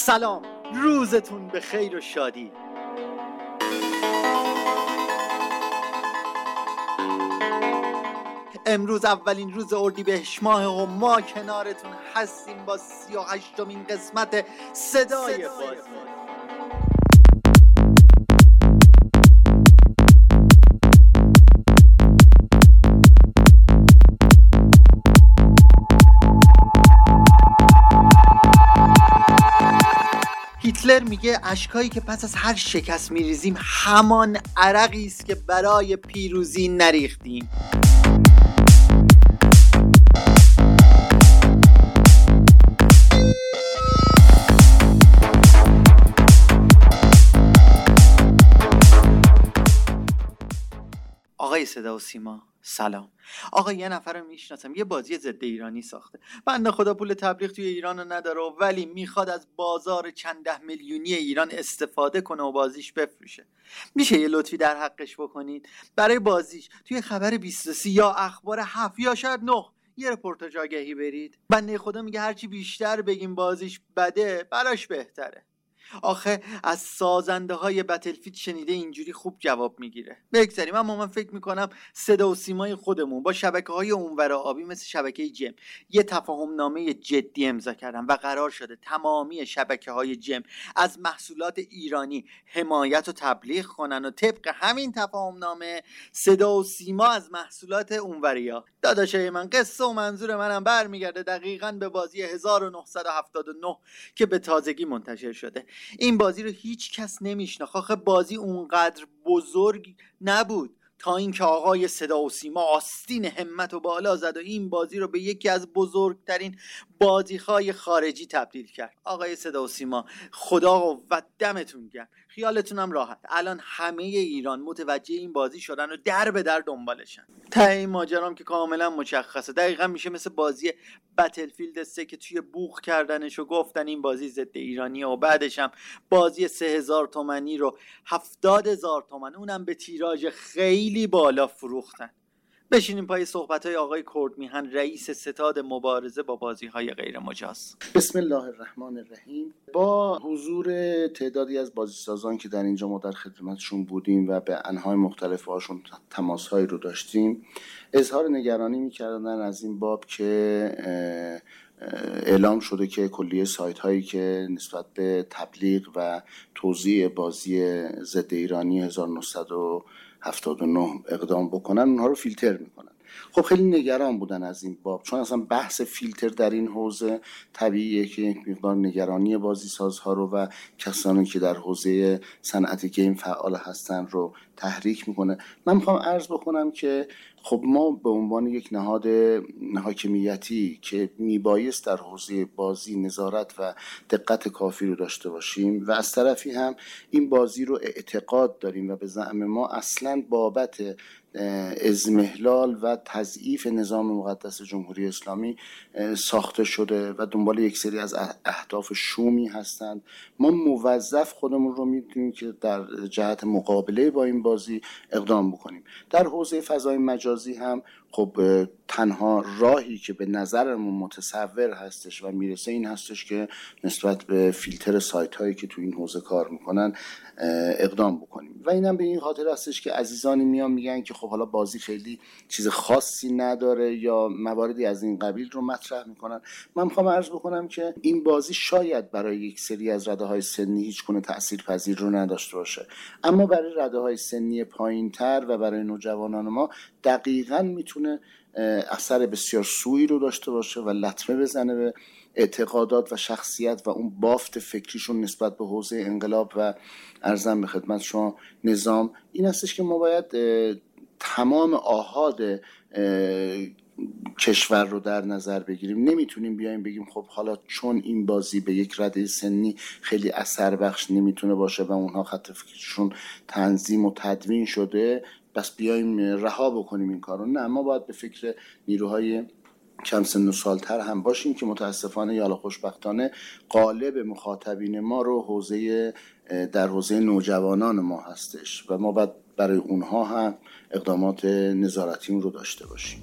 سلام، روزتون به خیر و شادی. امروز اولین روز اردیبهشت ماه و ما کنارتون هستیم با 38مین قسمت صدای بازی. هیتلر میگه اشکایی که پس از هر شکست میریزیم همان عرقی است که برای پیروزی نریختیم. آقای صدا و سیما سلام. آقا یه نفر رو میشناسم یه بازی ضد ایرانی ساخته. بنده خدا پول تبلیغ توی ایران رو نداره ولی میخواد از بازار چند ده میلیونی ایران استفاده کنه و بازیش بفروشه. میشه یه لطفی در حقش بکنید؟ برای بازیش توی خبر 23 یا اخبار 7 یا شاید 9 یه رپورتاج آگهی برید. بنده خدا میگه هرچی بیشتر بگیم بازیش بده براش بهتره. آخه از سازنده های بتلفیلد شنیده اینجوری خوب جواب میگیره. بگذاریم، اما من فکر میکنم صدا و سیمای خودمون با شبکه های اونور آبی مثل شبکه جم یه تفاهم نامه جدی امضا کردن و قرار شده تمامی شبکه های جم از محصولات ایرانی حمایت و تبلیغ کنن و طبق همین تفاهم نامه صدا و سیما از محصولات اونوریا. داداشای من، قصه و منظور منم برمیگرده دقیقاً به بازی 1979 که به تازگی منتشر شده. این بازی رو هیچ کس نمیشناخت. آخه بازی اونقدر بزرگ نبود تا اینکه آقای صدا و سیما آستین همت و بالا زد و این بازی رو به یکی از بزرگترین بازی‌های خارجی تبدیل کرد. آقای صدا و سیما خدا و دمتون گرم، خیالتونم راحت. الان همه ایران متوجه این بازی شدن و در به در دنبالشن. ته این ماجرام که کاملا مشخصه، دقیقا میشه مثل بازی بتلفیلد 3 که توی بوق کردنش و گفتن این بازی ضد ایرانیه و بعدش هم بازی 3000 تومانی رو 70000 تومان اونم به تیراژ خیلی بالا فروختن. بشینیم پای صحبت‌های آقای کردمیهن، رئیس ستاد مبارزه با بازی‌های غیر مجاز. بسم الله الرحمن الرحیم. با حضور تعدادی از بازیسازان که در اینجا ما در خدمتشون بودیم و به انواع مختلف هاشون تماس‌هایی رو داشتیم، اظهار نگرانی می‌کردن از این باب که اعلام شده که کلیه سایت هایی که نسبت به تبلیغ و توزیع بازی ضد ایرانی 1979 اقدام بکنن، اونها رو فیلتر میکنن. خب خیلی نگران بودن از این باب، چون اصلا بحث فیلتر در این حوزه طبیعیه که یک مقدار نگرانی بازی سازها رو و کسانی که در حوزه صنعت گیم فعال هستن رو تحریک میکنه. من میخوام عرض بکنم که خب ما به عنوان یک نهاد حاکمیتی که میبایست در حوزه بازی نظارت و دقت کافی رو داشته باشیم و از طرفی هم این بازی رو اعتقاد داریم و به زعم ما اصلاً بابت اضمحلال و تضعیف نظام مقدس جمهوری اسلامی ساخته شده و دنبال یک سری از اهداف شومی هستند. ما موظف خودمون رو میدونیم که در جهت مقابله با این بازی اقدام بکنیم. در حوزه فضای مجازی هم خب تنها راهی که به نظرمون متصور هستش و میرسه این هستش که نسبت به فیلتر سایت هایی که تو این حوزه کار میکنن اقدام بکنیم و اینم به این خاطر هستش که عزیزانی میان میگن که خب حالا بازی خیلی چیز خاصی نداره یا مواردی از این قبیل رو مطرح میکنن. من میخوام عرض بکنم که این بازی شاید برای یک سری از رده‌های سنی هیچ گونه تاثیرپذیر رو نداشته باشه، اما برای رده‌های سنی پایین‌تر و برای نوجوانان ما دقیقاً میتونه اثر بسیار سوئی رو داشته باشه و لطمه بزنه به اعتقادات و شخصیت و اون بافت فکریشون نسبت به حوزه انقلاب و عرضم به خدمت شما نظام. این هستش که ما باید تمام آحاد کشور رو در نظر بگیریم. نمیتونیم بیایم بگیم خب حالا چون این بازی به یک رده سنی خیلی اثر بخش نمیتونه باشه و اونها خط فکرشون تنظیم و تدوین شده بس بیایم رها بکنیم این کارو. نه، ما باید به فکر نیروهای کم سن و سالتر هم باشیم که متاسفانه یا خوشبختانه قالب مخاطبین ما رو در حوزه نوجوانان ما هستش و ما باید برای اونها هم اقدامات نظارتی رو داشته باشیم.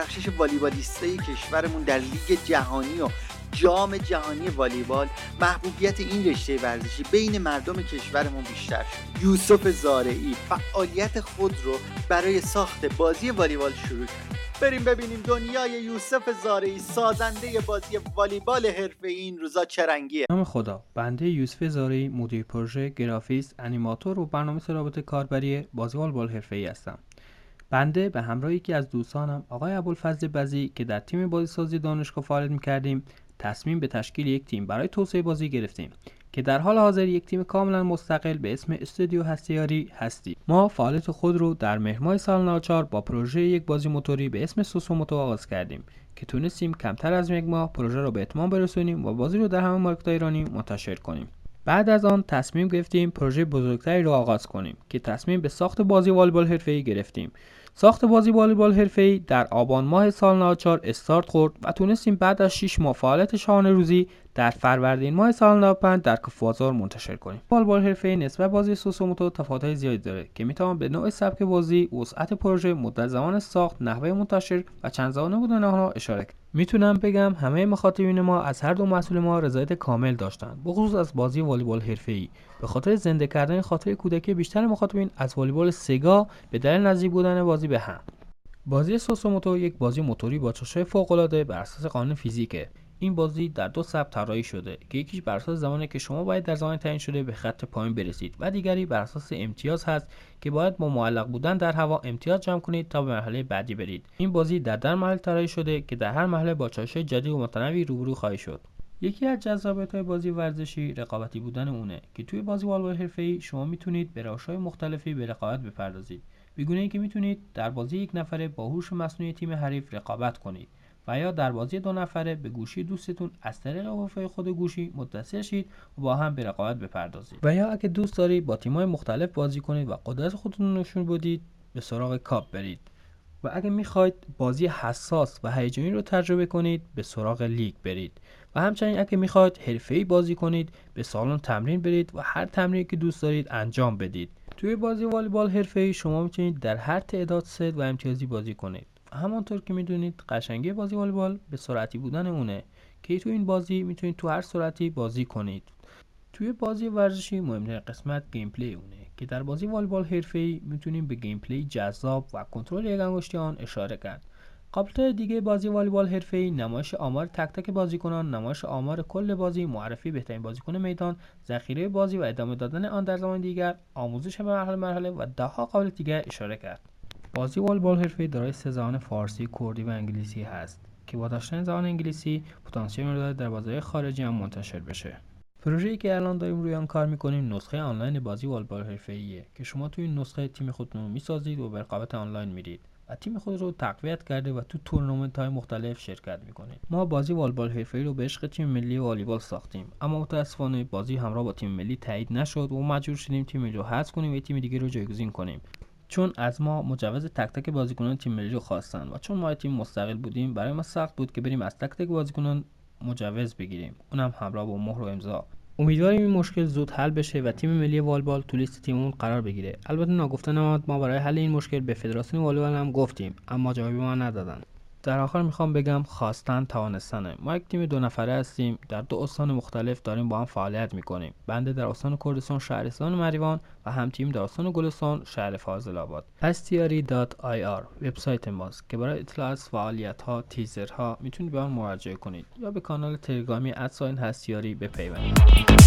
درخشش والیبالیستای کشورمون در لیگ جهانی و جام جهانی والیبال محبوبیت این رشته ورزشی بین مردم کشورمون بیشتر شد. یوسف زارعی فعالیت خود رو برای ساخت بازی والیبال شروع کرد. بریم ببینیم دنیای یوسف زارعی سازنده بازی والیبال حرفه‌ای این روزا چه رنگیه. نام خدا، بنده یوسف زارعی مدیر پروژه، گرافیست، انیماتور و برنامه‌نویس رابطه کاربری بازی والیبال حرفه‌ای هستم. بنده به همراه یکی از دوستانم آقای ابوالفضل بزی که در تیم بازیسازی دانشگاه فعالیت می‌کردیم، تصمیم به تشکیل یک تیم برای توسعه بازی گرفتیم که در حال حاضر یک تیم کاملا مستقل به اسم استودیو هستیاری هستیم. ما فعالیت خود رو در مهر ماه سال ناچار با پروژه یک بازی موتوری به اسم سوسوموتو آغاز کردیم که تونستیم کمتر از یک ماه پروژه رو به اتمام برسونیم و بازی رو در همه مارکت‌های ایرانی منتشر کنیم. بعد از آن تصمیم گرفتیم پروژه بزرگتری رو آغاز کنیم که تصمیم به ساخت بازی والیبال حرفه‌ای گرفتیم. ساخت بازی والیبال حرفه‌ای در آبان ماه سال ناچار استارت خورد و تونستیم بعد از 6 ماه فعالیت شاهانه روزی در فروردین ماه سال 95 در کف بازار منتشر کنیم. والیبال حرفه‌ای نسبت بازی سوسوموتو تفاوت‌های زیادی داره که میتوان به نوع سبک بازی، وسعت پروژه، مدت زمان ساخت، نحوه منتشر و چند زبانه بودن آنها اشاره کرد. میتونم بگم همه مخاطبین ما از هر دو محصول ما رضایت کامل داشتند، بخصوص از بازی والیبال حرفه‌ای. به خاطر زنده کردن خاطره کودکی بیشتر مخاطبین از والیبال سگا به دلیل نزدیک بودن بازی به هم. بازی سوسوموتو یک بازی موتوری با چاشنی فوق‌العاده بر اساس قانون فیزیکه. این بازی در دو سبک طراحی شده که یکیش بر اساس زمانی که شما باید در زمان تعیین شده به خط پایین برسید و دیگری بر اساس امتیاز هست که باید با معلق بودن در هوا امتیاز جمع کنید تا به مرحله بعدی برید. این بازی در مرحله طراحی شده که در هر مرحله با چالش‌های جدید و متنوعی روبرو خواهید شد. یکی از جذابیت‌های بازی ورزشی رقابتی بودن اونه که توی بازی والیبال حرفه‌ای شما میتونید به روش‌های مختلفی به رقابت بپردازید. بیگونه اینکه میتونید در بازی یک نفره با هوش مصنوعی تیم حریف رقابت کنید و یا در بازی دو نفره به گوشی دوستتون از طریق وایفای خود گوشی متصل شید و با هم به رقابت بپردازید. و یا اگه دوست دارید با تیم‌های مختلف بازی کنید و قدرت خودتون رو نشون بدید، به سراغ کاپ برید. و اگه میخواید بازی حساس و هیجانی رو تجربه کنید، به سراغ لیگ برید. و همچنین اگه میخواید حرفه‌ای بازی کنید، به سالن تمرین برید و هر تمرینی که دوست دارید انجام بدید. توی بازی والیبال حرفه‌ای شما میتونید در هر تعداد ست و امتیازی بازی کنید. همانطور که میدونید قشنگی بازی والیبال به سرعتی بودن اونه که تو این بازی میتونید تو هر سرعتی بازی کنید. توی بازی ورزشی مهمترین قسمت گیم پلی اونه که در بازی والیبال حرفه‌ای میتونیم به گیم پلی جذاب و کنترل یک انگشتی آن اشاره کرد. قابلیت دیگه بازی والیبال حرفه‌ای نمایش آمار تک تک بازیکنان، نمایش آمار کل بازی، معرفی بهترین بازیکن میدان، ذخیره بازی و ادامه دادن آن در زمان دیگر، آموزش به مرحله و ده‌ها قابلیت دیگر اشاره کرد. بازی والیبال حرفه‌ای دارای سه زبان فارسی، کردی و انگلیسی هست که با داشتن زبان انگلیسی پتانسیل داره در بازارهای خارجی هم منتشر بشه. پروژه‌ای که الان داریم روی آن کار می‌کنیم نسخه آنلاین بازی والیبال حرفه‌ایه که شما توی این نسخه تیم خودتون رو می‌سازید و به رقابت آنلاین میرید و تیم خود رو تقویت کرده و تو تورنمنت‌های مختلف شرکت می‌کنید. ما بازی والیبال حرفه‌ای رو به عشق تیم ملی والیبال ساختیم، اما متأسفانه بازی همراه با تیم ملی تایید نشد و مجبور شدیم تیم رو حذف کنیم و تیم دیگه رو جایگزین کنیم. چون از ما مجوز تک تک بازیکنان تیم ملی رو خواستن و چون ما تیم مستقل بودیم برای ما سخت بود که بریم از تک تک بازیکنان مجوز بگیریم، اونم همراه با مهر و امضا. امیدواریم این مشکل زود حل بشه و تیم ملی والیبال تو لیست تیممون قرار بگیره. البته ناگفته نماند ما برای حل این مشکل به فدراسیون والیبال هم گفتیم اما جوابی ما ندادن. در آخر میخوام بگم خواستن توانستنه. ما یک تیم 2 نفره هستیم، در 2 استان مختلف داریم با هم فعالیت میکنیم. بنده در استان کردستان شهرستان مریوان و هم تیم در استان گلستان شهر فاضل آباد. hastiyari.ir وبسایت ماست که برای اطلاع از فعالیت‌ها، تیزرها میتونید به آن مراجعه کنید یا به کانال تلگرامی @هستیاری بپیوندید.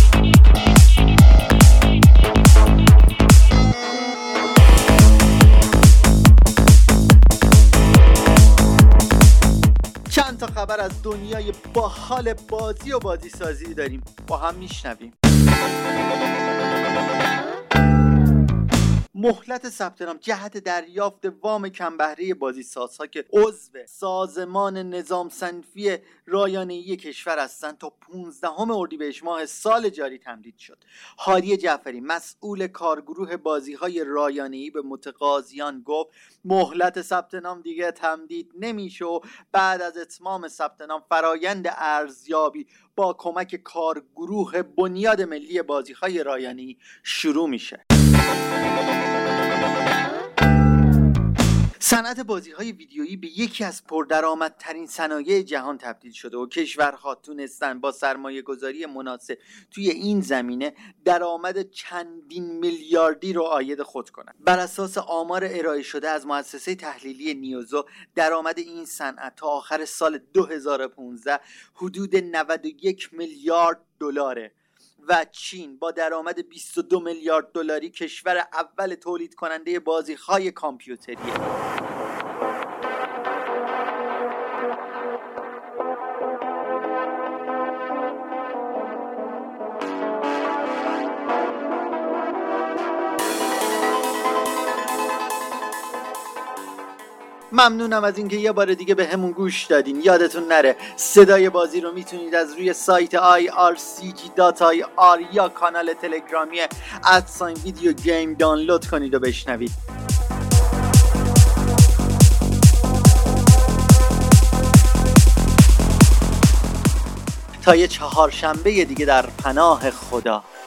چند تا خبر از دنیای باحال بازی و بازی سازی داریم، با هم میشنویم. مهلت ثبت نام جهت دریافت وام کم بهره بازیسازها که عضو سازمان نظام صنفی رایانه‌ای کشور هستند تا 15 اردیبهشت ماه سال جاری تمدید شد. هادی جعفری مسئول کارگروه بازی‌های رایانه‌ای به متقاضیان گفت مهلت ثبت نام دیگه تمدید نمیشه و بعد از اتمام ثبت نام فرایند ارزیابی با کمک کارگروه بنیاد ملی بازی‌های رایانه‌ای شروع میشه. صنعت بازی‌های ویدیویی به یکی از پردرآمدترین صنایع جهان تبدیل شده و کشورها تونستن با سرمایه‌گذاری مناسب توی این زمینه درآمد چندین میلیاردی رو عاید خود کنند. بر اساس آمار ارائه شده از مؤسسه تحلیلی نیوزو، درآمد این صنعت تا آخر سال 2015 حدود 91 میلیارد دلاره و چین با درآمد 22 میلیارد دلاری کشور اول تولید کننده بازی‌های کامپیوتریه. ممنونم از اینکه یه بار دیگه به همون گوش دادین. یادتون نره صدای بازی رو میتونید از روی سایت ircg.ir یا کانال تلگرامی @videogame دانلود کنید و بشنوید. تا یه چهارشنبه دیگه در پناه خدا.